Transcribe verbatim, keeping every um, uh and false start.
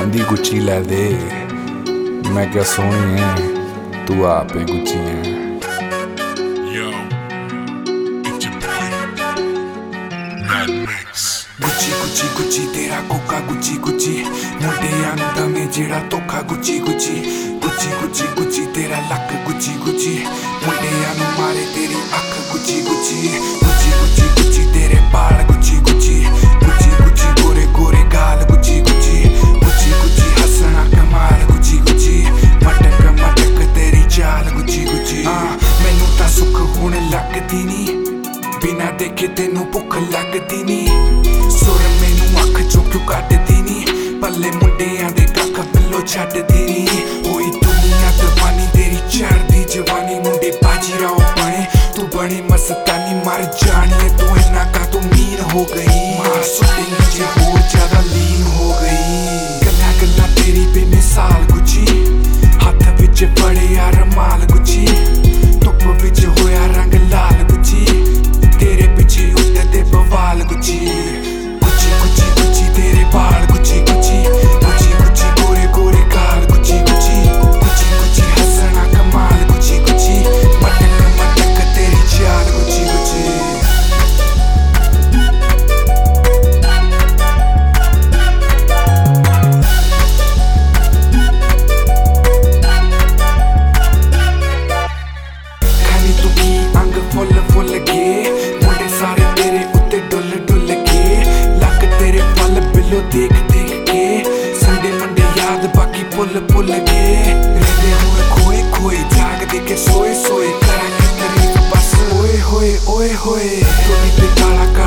कहंदी Gucci लै दे, मैं क्या सोहनी है तू आप ही गुच्ची है। गुच्ची गुच्ची गुच्ची तेरा कोका गुच्ची गुच्ची मुंडियां नूं दमे जेड़ा धोखा Gucci Gucci Gucci Gucci Gucci तेरा लक गुच्ची गुच्ची मुंडियां नूं मारे तेरी अख Gucci Gucci Gucci Gucci Gucci तेरे बाल गुच्ची गुच्ची गुच्ची गुच्ची गोरे गोरे गाल गुच्ची गुच्ची गुच्ची गुच्ची हसना कमाल गुच्ची गुच्ची मटक मटक तेरी चाल गुच्ची गुच्ची मैनू तां सुख हुण लगदी नी बिना देखे तेनू भुख लगदी नी सुर मैनू अख चों क्यों कड्डदी नी पल्ले मुंडियां दे कख बिल्लो छड्डदी नी होई दुनिया दीवानी तेरी चढ़दी जवानी मुंडे बाजीराव बने तू बनी मस्तानी मर जानी तू इन्ना का तू मीन हो गई मार सुट्टी नीचे होर ज्यादा लीन हो गई गल्ला गल्ला तेरी बेमिसाल गुच्ची हत्थ विच फड़िया रमाल गुच्ची धुप विच होया रंग लाल गुच्ची तेरे पिछे उठदे बवाल गुच्ची गुच्ची गुच्ची गुच्ची तेरे बाल गुच्ची गुच्ची गुच्ची गुच्ची गोरे गोरे गाल गुच्ची गुच्ची गुच्ची गुच्ची हसना कमाल गुच्ची गुच्ची मटक मटक तेरी चाल गुच्ची गुच्ची खाली तू की अंग फुल फुल गे मुंडे सारे तेरे उत्ते डुल डुल के लक तेरे पल बिलो देख देख के संडे मंडे याद बाकी पुल पुल गे रहते हुए खोए खोए जाग देखे सोए सोए करा की तारीफ बस ओए होए ओए होए तोड़ी पे काला